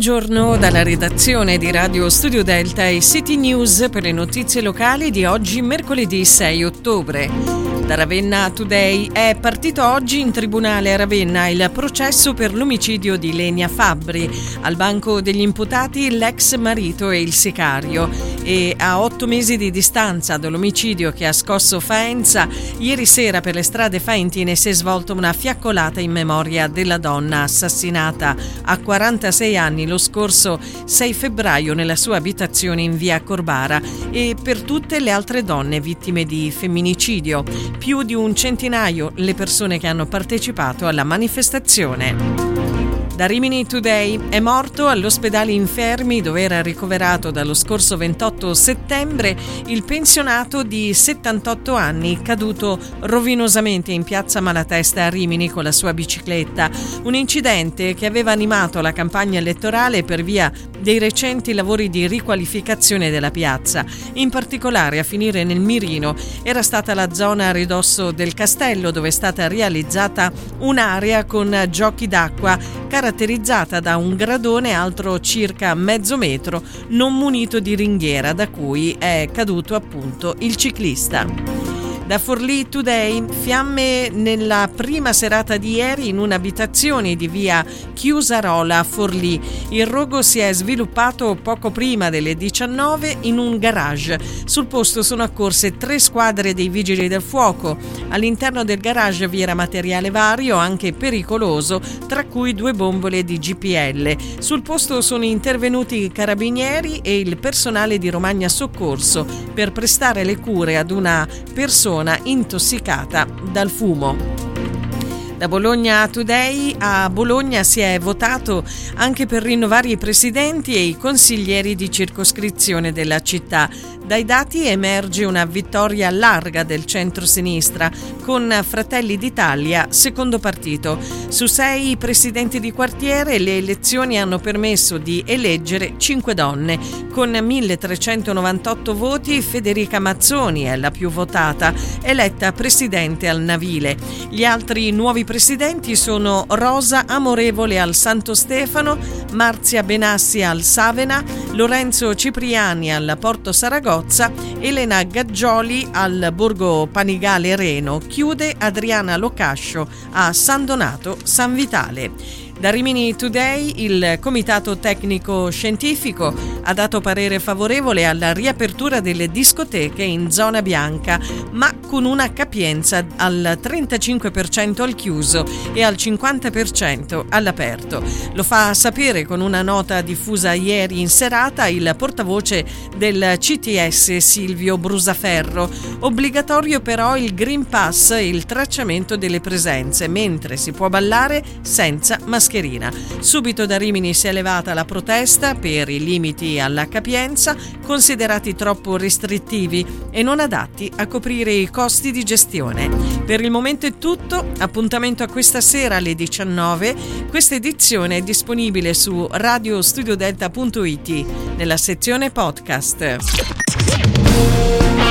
Buongiorno dalla redazione di Radio Studio Delta e City News per le notizie locali di oggi, mercoledì 6 ottobre. Da Ravenna Today è partito oggi in tribunale a Ravenna il processo per l'omicidio di Lenia Fabbri. Al banco degli imputati l'ex marito e il sicario. E a 8 mesi di distanza dall'omicidio che ha scosso Faenza, ieri sera per le strade faentine si è svolta una fiaccolata in memoria della donna assassinata a 46 anni lo scorso 6 febbraio nella sua abitazione in via Corbara, e per tutte le altre donne vittime di femminicidio. Più di un centinaio le persone che hanno partecipato alla manifestazione. Da Rimini Today è morto all'ospedale Infermi, dove era ricoverato dallo scorso 28 settembre, il pensionato di 78 anni caduto rovinosamente in piazza Malatesta a Rimini con la sua bicicletta. Un incidente che aveva animato la campagna elettorale per via dei recenti lavori di riqualificazione della piazza. In particolare, a finire nel mirino era stata la zona a ridosso del castello, dove è stata realizzata un'area con giochi d'acqua caratterizzata da un gradone alto circa mezzo metro, non munito di ringhiera, da cui è caduto appunto il ciclista. Da Forlì Today, fiamme nella prima serata di ieri in un'abitazione di via Chiusarola a Forlì. Il rogo si è sviluppato poco prima delle 19 in un garage. Sul posto sono accorse 3 squadre dei vigili del fuoco. All'interno del garage vi era materiale vario, anche pericoloso, tra cui 2 bombole di GPL. Sul posto sono intervenuti i carabinieri e il personale di Romagna Soccorso per prestare le cure ad una persona intossicata dal fumo. Da Bologna Today, a Bologna si è votato anche per rinnovare i presidenti e i consiglieri di circoscrizione della città. Dai dati emerge una vittoria larga del centro-sinistra, con Fratelli d'Italia secondo partito. Su 6 presidenti di quartiere le elezioni hanno permesso di eleggere 5 donne. Con 1398 voti Federica Mazzoni è la più votata, eletta presidente al Navile. Gli altri nuovi presidenti sono Rosa Amorevole al Santo Stefano, Marzia Benassi al Savena, Lorenzo Cipriani al Porto Saragozza, Elena Gaggioli al Borgo Panigale Reno. Chiude Adriana Locascio a San Donato San Vitale. Da Rimini Today, il Comitato Tecnico Scientifico ha dato parere favorevole alla riapertura delle discoteche in zona bianca, ma con una capienza al 35% al chiuso e al 50% all'aperto. Lo fa sapere con una nota diffusa ieri in serata il portavoce del CTS Silvio Brusaferro. Obbligatorio però il Green Pass e il tracciamento delle presenze, mentre si può ballare senza mascherina. Subito da Rimini si è elevata la protesta per i limiti alla capienza, considerati troppo restrittivi e non adatti a coprire i costi di gestione. Per il momento è tutto, appuntamento a questa sera alle 19. Questa edizione è disponibile su radiostudiodelta.it nella sezione podcast.